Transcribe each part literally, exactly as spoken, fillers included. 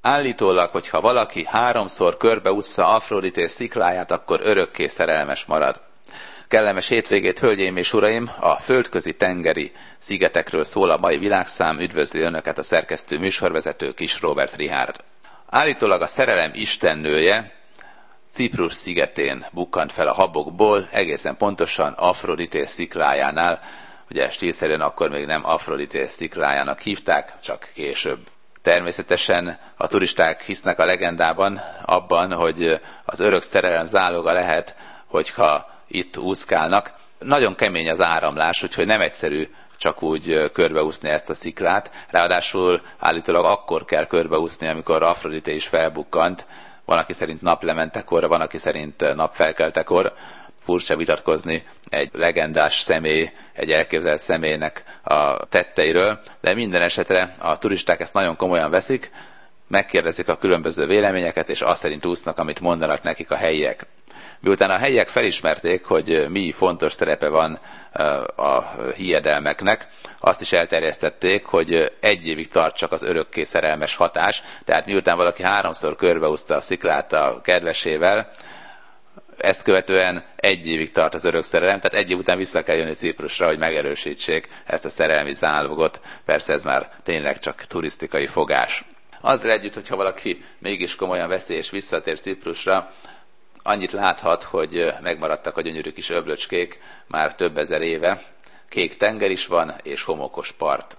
Állítólag, hogyha valaki háromszor körbeússza Afrodité szikláját, akkor örökké szerelmes marad. Kellemes hétvégét, hölgyeim és uraim! A földközi tengeri szigetekről szól a mai világszám. Üdvözli Önöket a szerkesztő műsorvezető Kis Róbert Richárd. Állítólag a szerelem istennője Ciprus szigetén bukkant fel a habokból, egészen pontosan Afrodité sziklájánál. Ugye stílszerűen akkor még nem Afrodité sziklájának hívták, csak később. Természetesen a turisták hisznek a legendában abban, hogy az örök szerelem záloga lehet, hogyha itt úszkálnak. Nagyon kemény az áramlás, úgyhogy nem egyszerű csak úgy körbeúszni ezt a sziklát. Ráadásul állítólag akkor kell körbeúszni, amikor Afrodité is felbukkant. Van, aki szerint naplementekor, van, aki szerint napfelkeltekor. Furcsa vitatkozni egy legendás személy, egy elképzelt személynek a tetteiről, de minden esetre a turisták ezt nagyon komolyan veszik, megkérdezik a különböző véleményeket, és azt szerint úsznak, amit mondanak nekik a helyiek. Miután a helyiek felismerték, hogy mi fontos szerepe van a hiedelmeknek, azt is elterjesztették, hogy egy évig tart csak az örökké szerelmes hatás, tehát miután valaki háromszor körbeúszta a sziklát a kedvesével, ezt követően egy évig tart az örök szerelem, tehát egy év után vissza kell jönni Ciprusra, hogy megerősítsék ezt a szerelmi zálogot. Persze ez már tényleg csak turisztikai fogás. Azzal együtt, hogyha valaki mégis komolyan veszi és visszatér Ciprusra, annyit láthat, hogy megmaradtak a gyönyörű kis öblöcskék már több ezer éve. Kék tenger is van, és homokos part.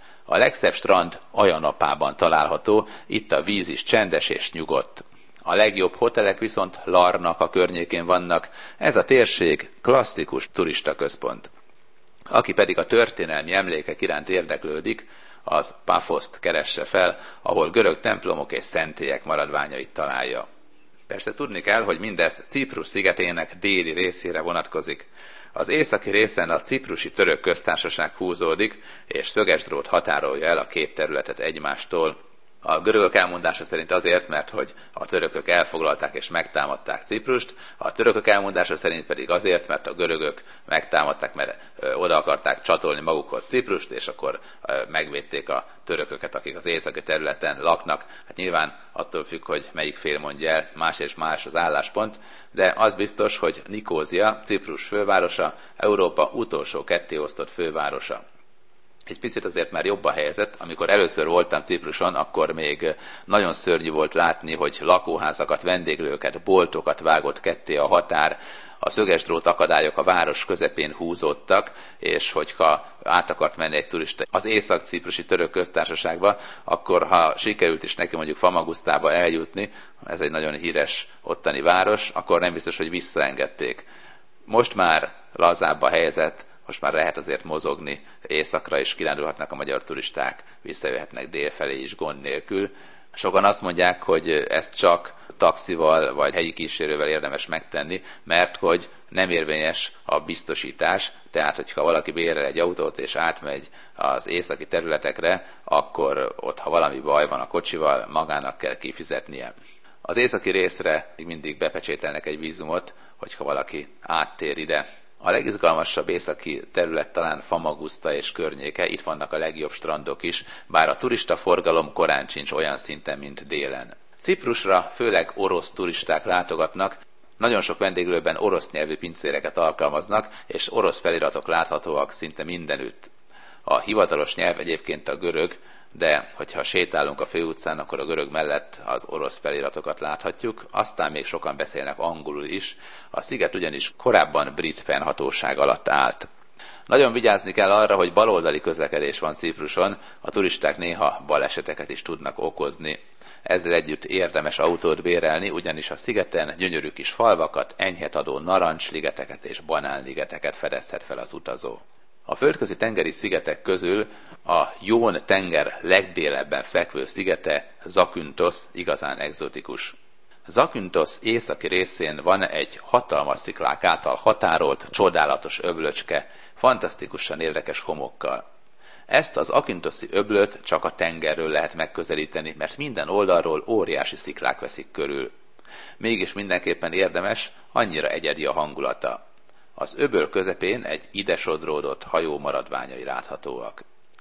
A legszebb strand Ajanapában található, itt a víz is csendes és nyugodt. A legjobb hotelek viszont Larnaca környékén vannak, ez a térség klasszikus turistaközpont. Aki pedig a történelmi emlékek iránt érdeklődik, az Pafoszt keresse fel, ahol görög templomok és szentélyek maradványait találja. Persze tudni kell, hogy mindez Ciprus szigetének déli részére vonatkozik. Az északi részen a ciprusi török köztársaság húzódik, és szögesdrót határolja el a két területet egymástól. A görögök elmondása szerint azért, mert hogy a törökök elfoglalták és megtámadták Ciprust, a törökök elmondása szerint pedig azért, mert a görögök megtámadták, mert oda akarták csatolni magukhoz Ciprust, és akkor megvédték a törököket, akik az északi területen laknak. Hát nyilván attól függ, hogy melyik fél mondja el, más és más az álláspont, de az biztos, hogy Nikózia, Ciprus fővárosa, Európa utolsó kettéosztott fővárosa. Egy picit azért már jobb a helyzet. Amikor először voltam Cipruson, akkor még nagyon szörnyű volt látni, hogy lakóházakat, vendéglőket, boltokat vágott ketté a határ, a szögesdrót akadályok a város közepén húzódtak, és hogyha át akart menni egy turista az észak-ciprusi török köztársaságba, akkor ha sikerült is neki mondjuk Famagusztába eljutni, ez egy nagyon híres ottani város, akkor nem biztos, hogy visszaengedték. Most már lazább a helyzet, most már lehet azért mozogni északra, és kirándulhatnak a magyar turisták, visszajöhetnek délfelé is gond nélkül. Sokan azt mondják, hogy ezt csak taxival vagy helyi kísérővel érdemes megtenni, mert hogy nem érvényes a biztosítás, tehát hogyha valaki bérel egy autót és átmegy az északi területekre, akkor ott, ha valami baj van a kocsival, magának kell kifizetnie. Az északi részre mindig bepecsételnek egy vízumot, hogyha valaki áttér ide. A legizgalmasabb északi terület talán Famaguszta és környéke, itt vannak a legjobb strandok is, bár a turista forgalom korán sincs olyan szinten, mint délen. Ciprusra főleg orosz turisták látogatnak, nagyon sok vendéglőben orosz nyelvű pincéreket alkalmaznak, és orosz feliratok láthatóak szinte mindenütt. A hivatalos nyelv egyébként a görög, de hogyha sétálunk a főutcán, akkor a görög mellett az orosz feliratokat láthatjuk, aztán még sokan beszélnek angolul is, a sziget ugyanis korábban brit fennhatóság alatt állt. Nagyon vigyázni kell arra, hogy baloldali közlekedés van Cipruson, a turisták néha baleseteket is tudnak okozni. Ezzel együtt érdemes autót bérelni, ugyanis a szigeten gyönyörű kis falvakat, enyhetadó narancsligeteket és banánligeteket fedezhet fel az utazó. A földközi tengeri szigetek közül a Jón tenger legdélebben fekvő szigete, Zakynthos igazán egzotikus. Zakynthos északi részén van egy hatalmas sziklák által határolt, csodálatos öblöcske, fantasztikusan érdekes homokkal. Ezt az Zakynthosi öblöt csak a tengerről lehet megközelíteni, mert minden oldalról óriási sziklák veszik körül. Mégis mindenképpen érdemes, annyira egyedi a hangulata. Az öböl közepén egy ide sodródott hajó maradványai láthatóak.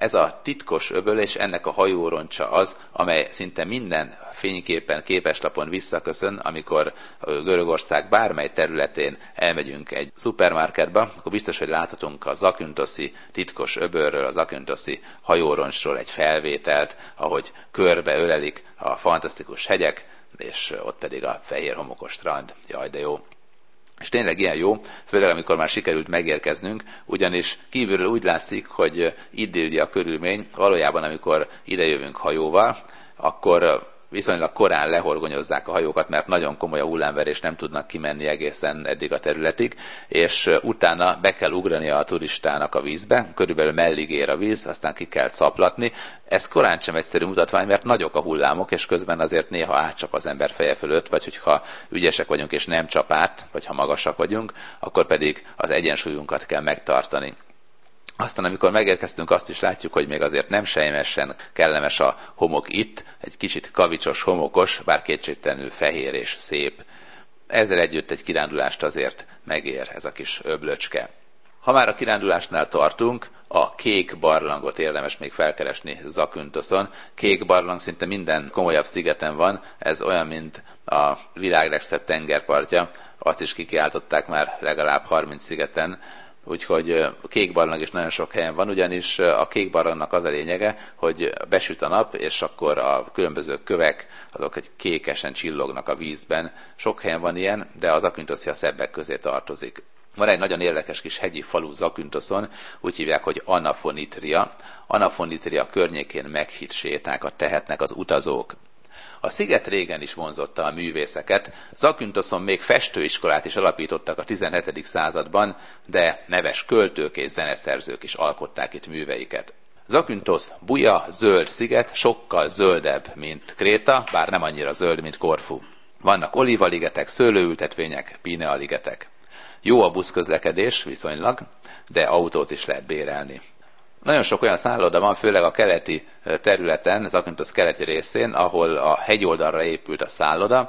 Ez a titkos öböl és ennek a hajóroncsa az, amely szinte minden fényképen, képeslapon visszaköszön, amikor Görögország bármely területén elmegyünk egy szupermarketbe, akkor biztos, hogy láthatunk a zakinthoszi titkos öbölről, a zakinthoszi hajóroncsról egy felvételt, ahogy körbe ölelik a fantasztikus hegyek, és ott pedig a fehér homokos strand. Jaj, de jó! És tényleg ilyen jó, főleg amikor már sikerült megérkeznünk, ugyanis kívülről úgy látszik, hogy idillia körülmény, valójában amikor idejövünk hajóval, akkor viszonylag korán lehorgonyozzák a hajókat, mert nagyon komoly a hullámverés, nem tudnak kimenni egészen eddig a területig, és utána be kell ugrania a turistának a vízbe, körülbelül mellig ér a víz, aztán ki kell caplatni. Ez korán sem egyszerű mutatvány, mert nagyok a hullámok, és közben azért néha átcsap az ember feje fölött, vagy hogyha ügyesek vagyunk és nem csap át, vagy ha magasak vagyunk, akkor pedig az egyensúlyunkat kell megtartani. Aztán, amikor megérkeztünk, azt is látjuk, hogy még azért nem sejmesen kellemes a homok itt, egy kicsit kavicsos, homokos, bár kétségtelenül fehér és szép. Ezzel együtt egy kirándulást azért megér ez a kis öblöcske. Ha már a kirándulásnál tartunk, a kék barlangot érdemes még felkeresni Zakynthоson. Kék barlang szinte minden komolyabb szigeten van, ez olyan, mint a világ legszebb tengerpartja, azt is kikiáltották már legalább harminc szigeten, úgyhogy a kék barlang is nagyon sok helyen van, ugyanis a kék barlangnak az a lényege, hogy besüt a nap, és akkor a különböző kövek, azok egy kékesen csillognak a vízben. Sok helyen van ilyen, de az Zakynthoszi a szebbek közé tartozik. Van egy nagyon érdekes kis hegyi falu Zakynthоson, úgy hívják, hogy Anafonitria. Anafonitria környékén meghitt sétákat tehetnek az utazók. A sziget régen is vonzotta a művészeket, Zakynthоson még festőiskolát is alapítottak a tizenhetedik században, de neves költők és zeneszerzők is alkották itt műveiket. Zakynthos buja, zöld sziget, sokkal zöldebb, mint Kréta, bár nem annyira zöld, mint Korfu. Vannak olívaligetek, szőlőültetvények, pinealigetek. Jó a buszközlekedés viszonylag, de autót is lehet bérelni. Nagyon sok olyan szálloda van, főleg a keleti területen, Zakynthos keleti részén, ahol a hegyoldalra épült a szálloda.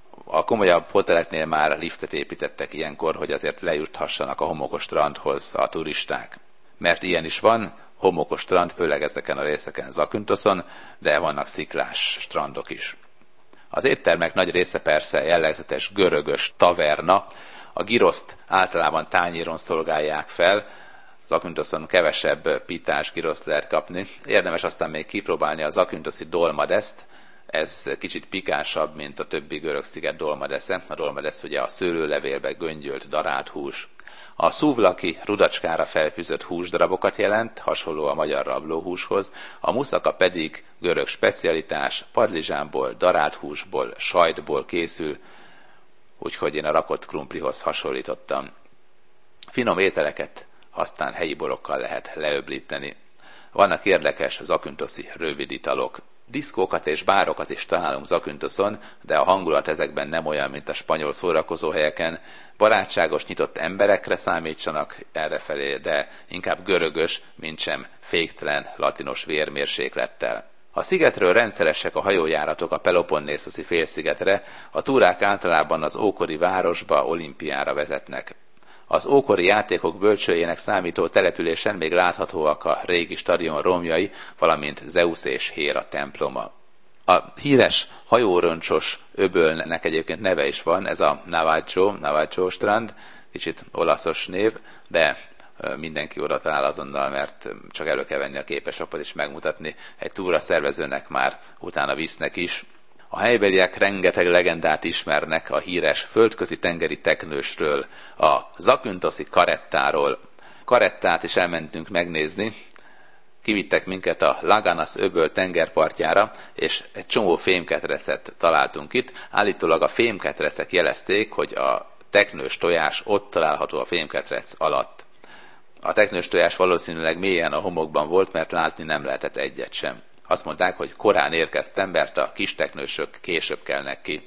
A komolyabb hoteleknél már liftet építettek ilyenkor, hogy azért lejuthassanak a homokos strandhoz a turisták. Mert ilyen is van, homokos strand, főleg ezeken a részeken Zakynthоson, de vannak sziklás strandok is. Az éttermek nagy része persze jellegzetes görögös taverna. A giroszt általában tányéron szolgálják fel, Zakynthоson kevesebb pitás giroszt lehet kapni. Érdemes aztán még kipróbálni a zakinthoszi dolmadeszt. Ez kicsit pikánsabb, mint a többi görög sziget dolmadesze. A dolmadesz ugye a szőlőlevélbe göngyölt darált hús. A szuvlaki rudacskára felfűzött húsdarabokat jelent, hasonló a magyar rablóhúshoz. A muszaka pedig görög specialitás, padlizsánból, darált húsból, sajtból készül, úgyhogy én a rakott krumplihoz hasonlítottam. Finom ételeket aztán helyi borokkal lehet leöblíteni. Vannak érdekes zakinthoszi rövid italok. Diszkókat és bárokat is találunk Zakynthоson, de a hangulat ezekben nem olyan, mint a spanyol szórakozóhelyeken. Barátságos, nyitott emberekre számítsanak errefelé, de inkább görögös, mintsem féktelen latinos vérmérséklettel. A szigetről rendszeresek a hajójáratok a Peloponnészoszi félszigetre, a túrák általában az ókori városba, Olimpiára vezetnek. Az ókori játékok bölcsőjének számító településen még láthatóak a régi stadion romjai, valamint Zeusz és Héra temploma. A híres hajóroncsos öbölnek egyébként neve is van, ez a Navajo, Navajo strand, kicsit olaszos név, de mindenki oda talál azonnal, mert csak elő kell venni a képeslapot és megmutatni. Egy túra szervezőnek már utána visznek is. A helybeliek rengeteg legendát ismernek a híres földközi tengeri teknősről, a zakinthoszi karettáról. Karettát is elmentünk megnézni, kivittek minket a Laganas öböl tengerpartjára, és egy csomó fémketrecet találtunk itt. Állítólag a fémketrecek jelezték, hogy a teknős tojás ott található a fémketrec alatt. A teknős tojás valószínűleg mélyen a homokban volt, mert látni nem lehetett egyet sem. Azt mondták, hogy korán érkeztem, mert a kis teknősök később kelnek ki.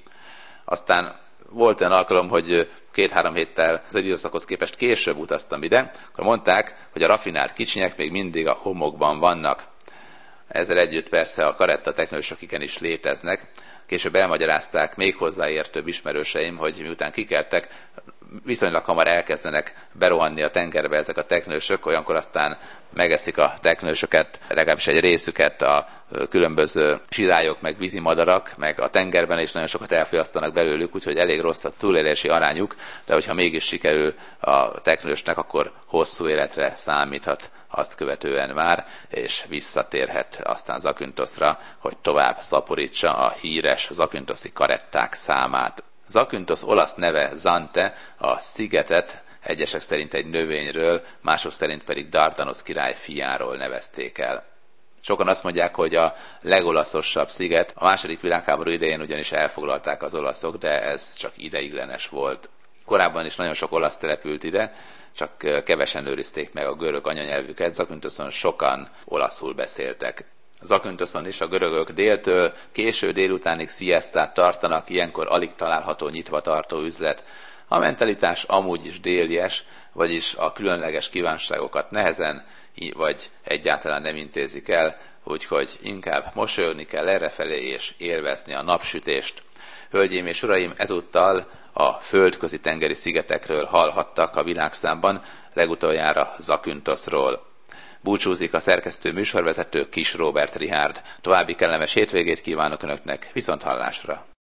Aztán volt olyan alkalom, hogy két-három héttel az időszakhoz képest később utaztam ide, akkor mondták, hogy a rafinált kicsinyek még mindig a homokban vannak. Ezzel együtt persze a karetta teknősök igenis léteznek. Később elmagyarázták még hozzáértőbb ismerőseim, hogy miután kikeltek, viszonylag hamar elkezdenek berohanni a tengerbe ezek a teknősök, olyankor aztán megeszik a teknősöket, legalábbis egy részüket a különböző sirályok, meg vízimadarak, meg a tengerben is nagyon sokat elfogyasztanak belőlük, úgyhogy elég rossz a túlélési arányuk, de hogyha mégis sikerül a teknősnek, akkor hosszú életre számíthat azt követően már, és visszatérhet aztán Zakynthosra, hogy tovább szaporítsa a híres zakynthoszi karetták számát. Zakynthos olasz neve Zante, a szigetet egyesek szerint egy növényről, mások szerint pedig Dardanos király fiáról nevezték el. Sokan azt mondják, hogy a legolaszosabb sziget, a második világháború idején ugyanis elfoglalták az olaszok, de ez csak ideiglenes volt. Korábban is nagyon sok olasz települt ide, csak kevesen őrizték meg a görög anyanyelvüket, Zakynthosson sokan olaszul beszéltek. Zakynthosson is a görögök déltől késő délutánig sziesztát tartanak, ilyenkor alig található nyitva tartó üzlet. A mentalitás amúgy is délies, vagyis a különleges kívánságokat nehezen, vagy egyáltalán nem intézik el, úgyhogy inkább mosolyogni kell errefelé és élvezni a napsütést. Hölgyeim és uraim, ezúttal a földközi tengeri szigetekről hallhattak a világszámban, legutoljára Zakynthosról. Búcsúzik a szerkesztő műsorvezető Kis Róbert Richárd. További kellemes hétvégét kívánok Önöknek, viszont hallásra!